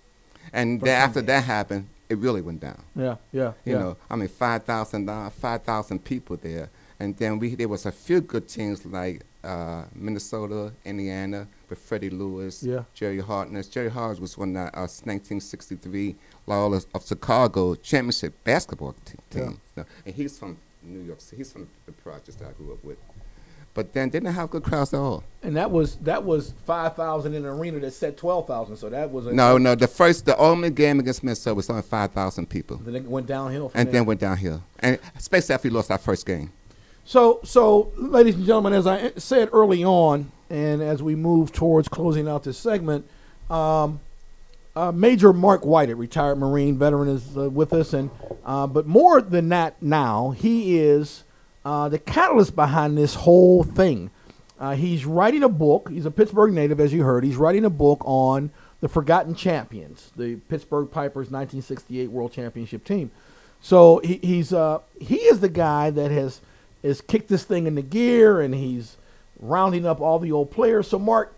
Speaker 2: And then after that happened, it really went down.
Speaker 1: Yeah, yeah,
Speaker 2: You
Speaker 1: yeah.
Speaker 2: know, I mean, five thousand uh, five thousand people there. And then we there was a few good teams like uh, Minnesota, Indiana, with Freddie Lewis,
Speaker 1: Yeah.
Speaker 2: Jerry Hartness. Jerry Hartness was one of uh, nineteen sixty-three Loyola of Chicago championship basketball te-
Speaker 1: Yeah.
Speaker 2: team. So, and he's from New York City. He's from the projects that I grew up with. But then didn't have good crowds at all.
Speaker 1: And that was that was five thousand in an arena that said twelve thousand. So that was a,
Speaker 2: No, no. The first, the only game against Minnesota was only five thousand people.
Speaker 1: Then it went downhill. From
Speaker 2: And
Speaker 1: there.
Speaker 2: then went downhill. And especially after we lost our first game.
Speaker 1: So, so, ladies and gentlemen, as I said early on, and as we move towards closing out this segment, um, uh, Major Mark White, a retired Marine veteran, is uh, with us, and uh, but more than that, now he is uh, the catalyst behind this whole thing. Uh, he's writing a book. He's a Pittsburgh native, as you heard. He's writing a book on the Forgotten Champions, the Pittsburgh Pipers nineteen sixty-eight World Championship team. So he, he's uh, he is the guy that has has kicked this thing into gear, and he's rounding up all the old players. So, Mark,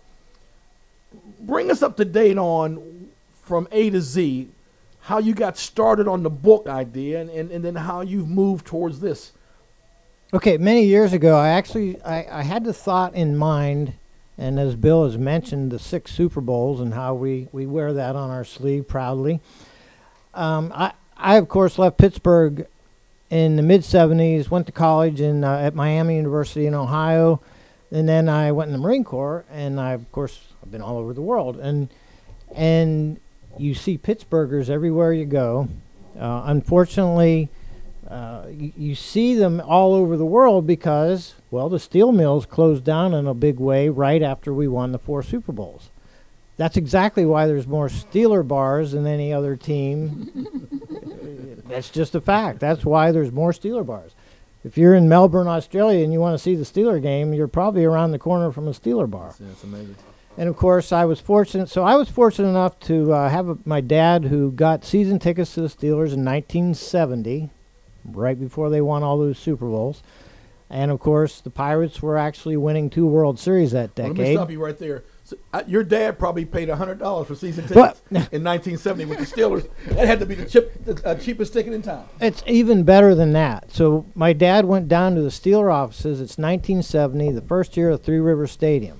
Speaker 1: bring us up to date on, from A to Z, how you got started on the book idea, and, and, and then how you've moved towards this.
Speaker 3: Okay, many years ago, I actually I, I had the thought in mind, and as Bill has mentioned, the six Super Bowls and how we, we wear that on our sleeve proudly. Um, I I of course left Pittsburgh in the mid seventies, went to college in uh, at Miami University in Ohio, and then I went in the Marine Corps, and I of course I've been all over the world, and and you see Pittsburghers everywhere you go. Uh, unfortunately. Uh, you, you see them all over the world because, well, the steel mills closed down in a big way right after we won the four Super Bowls. That's exactly why there's more Steeler bars than any other team. That's just a fact. That's why there's more Steeler bars. If you're in Melbourne, Australia, and you want to see the Steeler game, you're probably around the corner from a Steeler bar.
Speaker 1: Yeah, it's amazing.
Speaker 3: And of course, I was fortunate. So I was fortunate enough to uh, have a, my dad, who got season tickets to the Steelers in nineteen seventy. Right before they won all those Super Bowls. And, of course, the Pirates were actually winning two World Series that
Speaker 1: Well,
Speaker 3: decade.
Speaker 1: let me stop you right there. So, uh, your dad probably paid one hundred dollars for season tickets
Speaker 3: What?
Speaker 1: in nineteen seventy with the Steelers. That had to be the, chip, the uh, cheapest ticket in town.
Speaker 3: It's even better than that. So my dad went down to the Steeler offices. It's nineteen seventy, the first year of Three Rivers Stadium.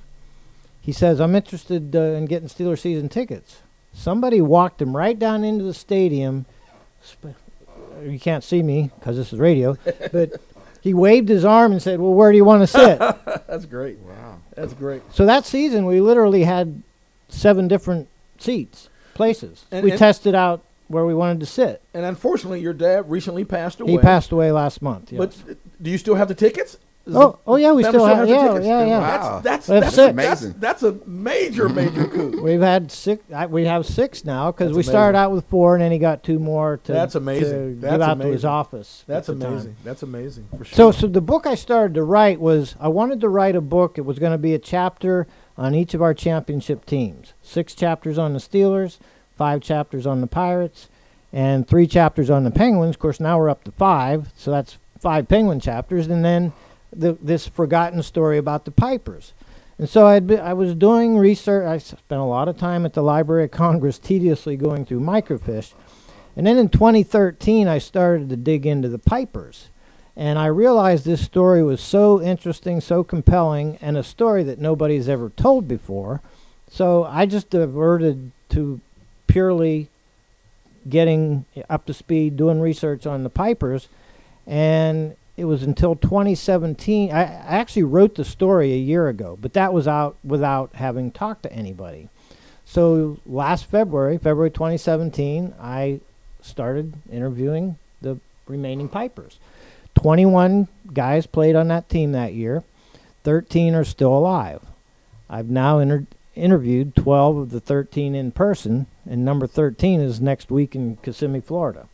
Speaker 3: He says, I'm interested uh, in getting Steeler season tickets. Somebody walked him right down into the stadium. Sp- You can't see me because this is radio, but he waved his arm and said, well, where do you want to sit?
Speaker 1: That's great.
Speaker 2: Wow.
Speaker 1: That's great.
Speaker 3: So that season, we literally had seven different seats, places.
Speaker 1: And-
Speaker 3: we
Speaker 1: and-
Speaker 3: tested out where we wanted to sit.
Speaker 1: And unfortunately, your dad recently passed away.
Speaker 3: He passed away last month. Yes.
Speaker 1: But uh, do you still have the tickets? Is
Speaker 3: Oh,
Speaker 1: the
Speaker 3: oh yeah, we
Speaker 1: family
Speaker 3: still have,
Speaker 1: the
Speaker 3: yeah,
Speaker 1: tickets?
Speaker 3: yeah, yeah.
Speaker 2: Wow.
Speaker 1: That's
Speaker 3: We have
Speaker 1: that's,
Speaker 3: six.
Speaker 1: that's,
Speaker 2: Amazing.
Speaker 1: that's a major, major coup.
Speaker 3: We've had six. I, we have six now because
Speaker 1: That's
Speaker 3: we started
Speaker 1: amazing.
Speaker 3: out with four, and then he got two more to,
Speaker 1: That's amazing.
Speaker 3: to
Speaker 1: That's
Speaker 3: give out to his
Speaker 1: amazing.
Speaker 3: office.
Speaker 1: That's
Speaker 3: at the time.
Speaker 1: amazing. That's amazing for sure.
Speaker 3: So, so the book I started to write was I wanted to write a book. It was going to be a chapter on each of our championship teams. Six chapters on the Steelers, five chapters on the Pirates, and three chapters on the Penguins. Of course, now we're up to five, so that's five Penguin chapters, and then the, this forgotten story about the Pipers. And so I'd be, I was doing research. I spent a lot of time at the Library of Congress tediously going through microfiche. And then in twenty thirteen, I started to dig into the Pipers. And I realized this story was so interesting, so compelling, and a story that nobody's ever told before. So I just diverted to purely getting up to speed, doing research on the Pipers. And it was until twenty seventeen. I, I actually wrote the story a year ago, but that was out without having talked to anybody. So last February, February twenty seventeen, I started interviewing the remaining Pipers. twenty-one guys played on that team that year. thirteen are still alive. I've now inter- interviewed twelve of the thirteen in person, and number thirteen is next week in Kissimmee, Florida.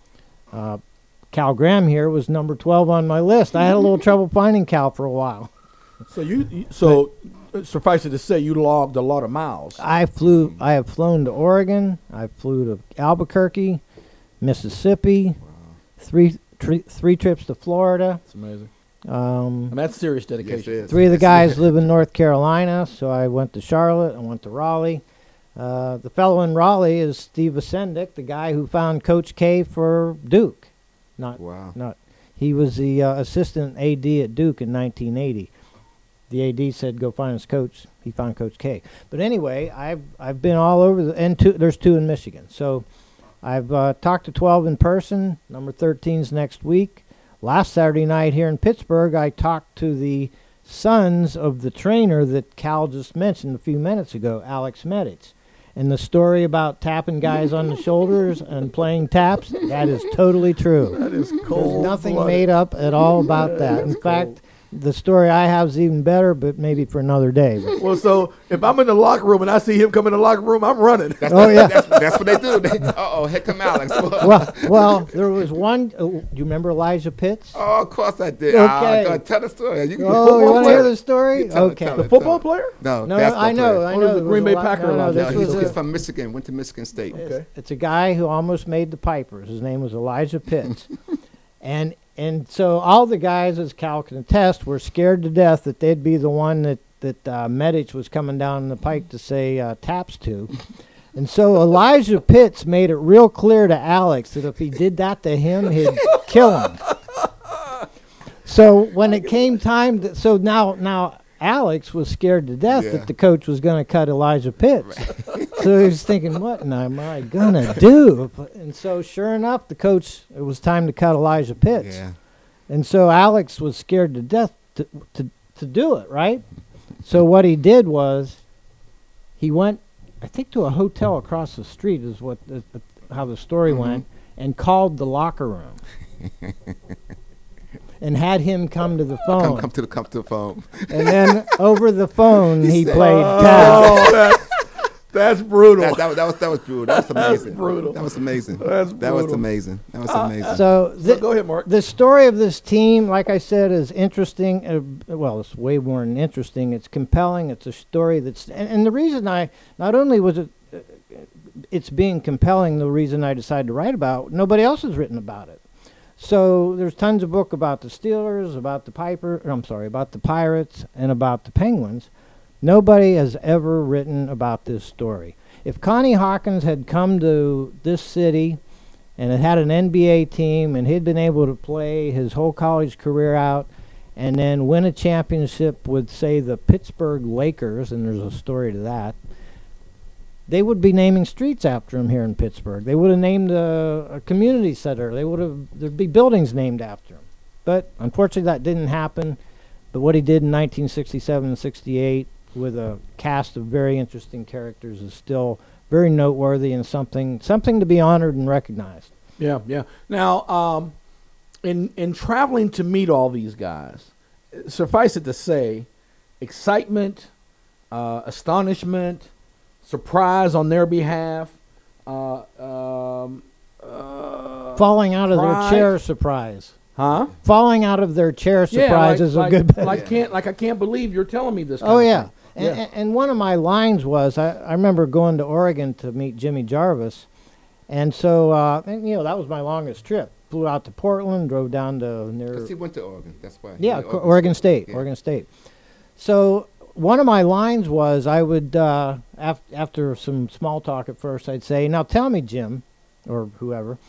Speaker 3: Uh, Cal Graham here was number twelve on my list. I had a little trouble finding Cal for a while.
Speaker 1: So you, you so uh, suffice it to say, you logged a lot of miles.
Speaker 3: I flew. I have flown to Oregon. I flew to Albuquerque, Mississippi, three tri- three trips to Florida.
Speaker 1: That's amazing.
Speaker 3: Um,
Speaker 1: I mean, that's serious
Speaker 2: Yes,
Speaker 1: dedication.
Speaker 2: it is.
Speaker 3: Three of the
Speaker 2: Yes,
Speaker 3: guys
Speaker 2: it is.
Speaker 3: live in North Carolina, so I went to Charlotte. I went to Raleigh. Uh, the fellow in Raleigh is Steve Asendic, the guy who found Coach K for Duke. Not,
Speaker 2: Wow.
Speaker 3: not. He was the uh, assistant A D at Duke in nineteen eighty. The A D said, "Go find his coach." He found Coach K. But anyway, I've I've been all over the and two, there's two in Michigan. So I've uh, talked to twelve in person. Number thirteen's next week. Last Saturday night here in Pittsburgh, I talked to the sons of the trainer that Cal just mentioned a few minutes ago, Alex Medich. And the story about tapping guys on the shoulders and playing taps, that is totally true.
Speaker 1: That is
Speaker 3: There's
Speaker 1: cold.
Speaker 3: nothing made up at all about that. In fact, the story I have is even better, but maybe for another day. But
Speaker 1: Well, so if I'm in the locker room and I see him come in the locker room, I'm running.
Speaker 2: That's,
Speaker 3: Oh, yeah.
Speaker 2: that's, that's what they do. They, uh-oh, here come Alex.
Speaker 3: well, well, there was one. Uh, do you remember Elijah Pitts?
Speaker 2: Oh, of course I did.
Speaker 3: Okay.
Speaker 2: Ah, go ahead, tell the story. You can
Speaker 3: Oh,
Speaker 1: football
Speaker 3: you want to hear
Speaker 1: player?
Speaker 3: the story?
Speaker 2: You tell it,
Speaker 3: Okay.
Speaker 2: tell
Speaker 1: The
Speaker 2: it.
Speaker 1: football player?
Speaker 2: No,
Speaker 3: No,
Speaker 2: basketball
Speaker 3: I know,
Speaker 2: player.
Speaker 3: I
Speaker 1: Oh,
Speaker 3: know.
Speaker 1: the
Speaker 3: there
Speaker 1: Green
Speaker 3: was a
Speaker 1: Bay
Speaker 3: lot-
Speaker 1: Packer
Speaker 3: no, no,
Speaker 1: Elijah.
Speaker 3: this
Speaker 2: No,
Speaker 3: was
Speaker 2: he's,
Speaker 3: a-
Speaker 2: he's from Michigan. Went to Michigan State.
Speaker 3: It's,
Speaker 1: Okay.
Speaker 3: it's a guy who almost made the Pipers. His name was Elijah Pitts. and and so all the guys, as Cal can attest, were scared to death that they'd be the one that, that uh, Medich was coming down the pike to say uh, taps to. And so Elijah Pitts made it real clear to Alex that if he did that to him, he'd kill him. So when it came time, to, so now now Alex was scared to death
Speaker 2: Yeah.
Speaker 3: that the coach was going to cut Elijah Pitts. So he was thinking, what am I going to do? And so sure enough, the coach, it was time to cut Elijah Pitts.
Speaker 2: Yeah.
Speaker 3: And so Alex was scared to death to, to, to do it, right? So what he did was he went, I think, to a hotel across the street is what the, the, how the story
Speaker 2: Mhm.
Speaker 3: went, and called the locker room. And had him come to the phone.
Speaker 2: Come, come to the come to the phone.
Speaker 3: And then over the phone,
Speaker 2: He
Speaker 3: he
Speaker 2: said-
Speaker 3: played tap.
Speaker 1: Oh, that, that's brutal.
Speaker 2: That, that, was- that was that was brutal. That was amazing.
Speaker 1: brutal.
Speaker 2: That was amazing.
Speaker 1: That's
Speaker 2: That was
Speaker 1: brutal.
Speaker 2: amazing. That was amazing.
Speaker 3: So,
Speaker 1: So
Speaker 3: thi-
Speaker 1: go ahead, Mark.
Speaker 3: the story of this team, like I said, is interesting. Uh, well, it's way more than interesting. It's compelling. It's a story that's, and, and the reason I, not only was it, uh, it's being compelling, the reason I decided to write about, it, nobody else has written about it. So there's tons of book about the Steelers, about the Piper, or I'm sorry, about the Pirates, and about the Penguins. Nobody has ever written about this story. If Connie Hawkins had come to this city and it had an N B A team and he'd been able to play his whole college career out and then win a championship with, say, the Pittsburgh Lakers, and there's a story to that, they would be naming streets after him here in Pittsburgh. They would have named a, a community center. They would have, there'd be buildings named after him. But unfortunately that didn't happen. But what he did in nineteen sixty-seven and sixty-eight with a cast of very interesting characters is still very noteworthy and something something to be honored and recognized.
Speaker 1: Yeah, yeah. Now, um, in in traveling to meet all these guys, suffice it to say, excitement, uh, astonishment, surprise on their behalf, uh, um, uh,
Speaker 3: Falling out of
Speaker 1: pride.
Speaker 3: their chair surprise.
Speaker 1: huh?
Speaker 3: Falling out of their chair surprise
Speaker 1: yeah,
Speaker 3: is
Speaker 1: like,
Speaker 3: a
Speaker 1: like,
Speaker 3: good
Speaker 1: like
Speaker 2: Yeah.
Speaker 1: can't like I can't believe you're telling me this. Kind
Speaker 3: Oh
Speaker 1: of
Speaker 3: yeah.
Speaker 1: thing.
Speaker 3: And,
Speaker 1: Yeah.
Speaker 3: and- and one of my lines was, I, I remember going to Oregon to meet Jimmy Jarvis, and so uh, and, you know that was my longest trip. Flew out to Portland, drove down to near
Speaker 2: Because he went to Oregon. That's why. He
Speaker 3: yeah
Speaker 2: went to
Speaker 3: Co- Oregon State,
Speaker 2: Yeah.
Speaker 3: Oregon State. So one of my lines was, I would uh, af- after some small talk at first, I'd say, "Now tell me, Jim, or whoever,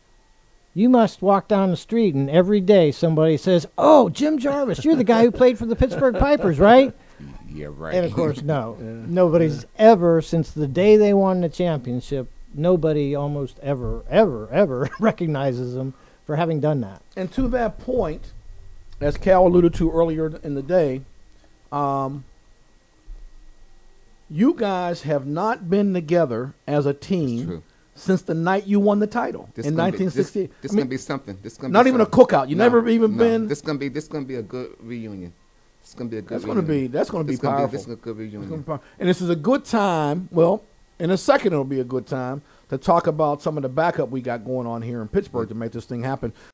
Speaker 3: you must walk down the street and every day somebody says, 'Oh, Jim Jarvis, you're the guy who played for the Pittsburgh Pipers, right?'"
Speaker 2: Yeah, right.
Speaker 3: And of course, no. Nobody's ever, since the day they won the championship, nobody almost ever, ever, ever recognizes them for having done that.
Speaker 1: And to that point, as Cal alluded to earlier in the day, um, you guys have not been together as a team
Speaker 2: True.
Speaker 1: since the night you won the title
Speaker 2: This
Speaker 1: in
Speaker 2: gonna be-
Speaker 1: nineteen sixty-eight.
Speaker 2: This, this
Speaker 1: I mean,
Speaker 2: gonna be something. This gonna
Speaker 1: not
Speaker 2: be
Speaker 1: even a
Speaker 2: something.
Speaker 1: cookout. You
Speaker 2: No,
Speaker 1: never even
Speaker 2: no.
Speaker 1: been.
Speaker 2: This gonna be this gonna be a good reunion. It's gonna be a good.
Speaker 1: That's going to
Speaker 2: reunion.
Speaker 1: be. That's going to be
Speaker 2: This gonna
Speaker 1: powerful.
Speaker 2: This is a good
Speaker 1: It's
Speaker 2: reunion.
Speaker 1: gonna be powerful. And this is a good time. Well, in a second, it'll be a good time to talk about some of the backup we got going on here in Pittsburgh to make this thing happen.